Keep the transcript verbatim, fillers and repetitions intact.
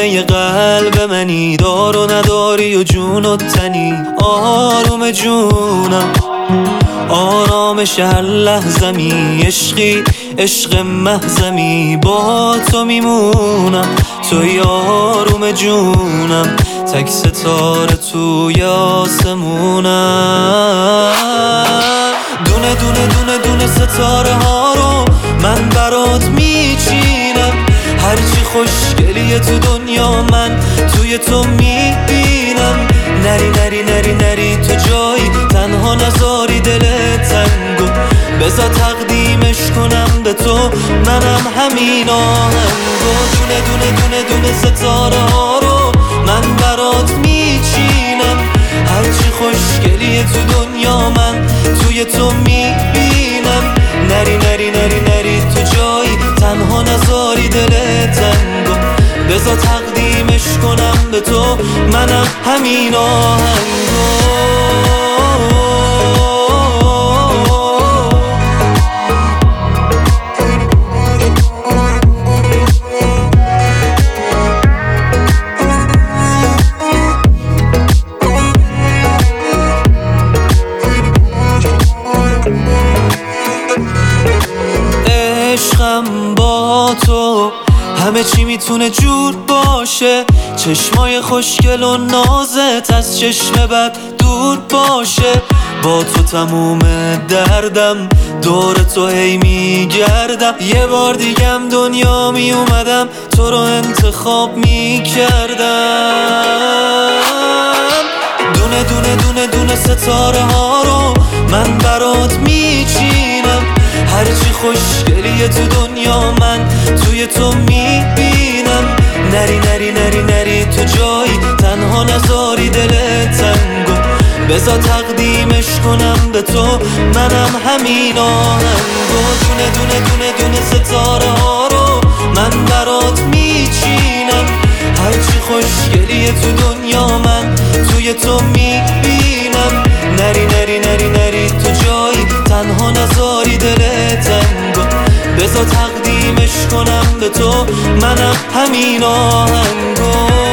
خونه قلب منی، دار و نداری و جون و تنی. آروم جونم آرامش هر لحظمی، عشقی عشق محضمی، با تو میمونم. توی آروم جونم، تک ستاره توی آسمونم. دونه دونه دونه دونه ستاره ها رو من برات میچینم. هرچی خوشگلیه تو دنیا من توی تو میبینم. نری نری نری نری تو جایی تنها نذاری دل تنگو، بذار تقدیمش کنم به تو، منم همین آهنگو. دونه دونه دونه دونه ستاره ها رو من برات میچینم. هرچی خوشگلیه تو دنیا من توی تو میبینم. نری نری نری نری تو جایی تنها نذاری دل تنگو، بذار تقدیمش کنم به تو، منم همین آهنگو. عشقم با تو همه چی میتونه جور باشه، چشمای خوشگل و نازت از چشم بد دور باشه. با تو تموم دردم دور تو هی میگردم. یه بار دیگم دنیا میومدم تو رو انتخاب میکردم. دونه دونه دونه دونه ستاره ها رو من برات میچینم. هرچی خوشگلیه تو دنیا من توی تو میبینم. نری نری نری نری تو جایی تنها نذاری دل تنگو، بذار تقدیمش کنم به تو، منم همین آهنگو. دونه دونه دونه دونه ستاره ها رو من برات میچینم. هرچی خوشگلیه تو دنیا من توی تو میبینم. نری نری نری نری تو جایی تنها نذاری دل تنگو، بذار تقدیمش کنم به تو، منم همین آهنگو.